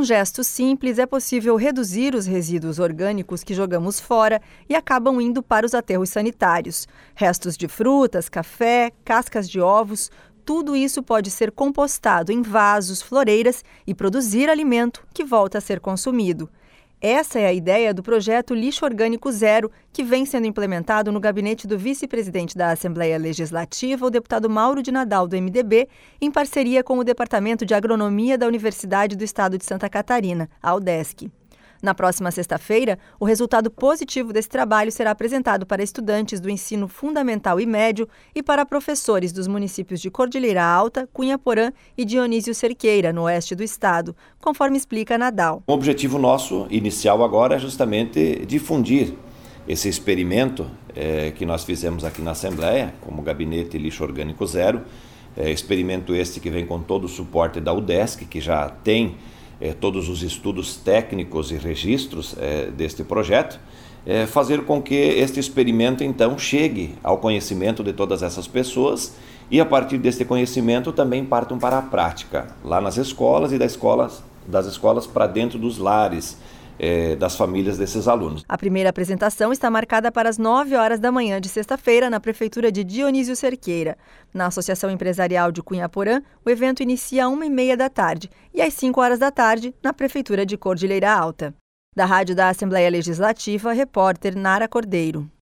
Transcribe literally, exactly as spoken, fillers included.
um gesto simples, é possível reduzir os resíduos orgânicos que jogamos fora e acabam indo para os aterros sanitários. Restos de frutas, café, cascas de ovos, tudo isso pode ser compostado em vasos, floreiras e produzir alimento que volta a ser consumido. Essa é a ideia do projeto Lixo Orgânico Zero, que vem sendo implementado no gabinete do vice-presidente da Assembleia Legislativa, o deputado Mauro de Nadal, do M D B, em parceria com o Departamento de Agronomia da Universidade do Estado de Santa Catarina, a UDESC. Na próxima sexta-feira, o resultado positivo desse trabalho será apresentado para estudantes do ensino fundamental e médio e para professores dos municípios de Cordilheira Alta, Cunhaporã e Dionísio Cerqueira, no oeste do estado, conforme explica Nadal. O objetivo nosso inicial agora é justamente difundir esse experimento é, que nós fizemos aqui na Assembleia, como Gabinete Lixo Orgânico Zero, é, experimento este que vem com todo o suporte da UDESC, que já tem É, todos os estudos técnicos e registros é, deste projeto, é, fazer com que este experimento então chegue ao conhecimento de todas essas pessoas e a partir deste conhecimento também partam para a prática, lá nas escolas e das escolas, das escolas para dentro dos lares, É, das famílias desses alunos. A primeira apresentação está marcada para as nove horas da manhã de sexta-feira na Prefeitura de Dionísio Cerqueira. Na Associação Empresarial de Cunhaporã, o evento inicia às uma e meia da tarde e às cinco horas da tarde na Prefeitura de Cordilheira Alta. Da Rádio da Assembleia Legislativa, repórter Nara Cordeiro.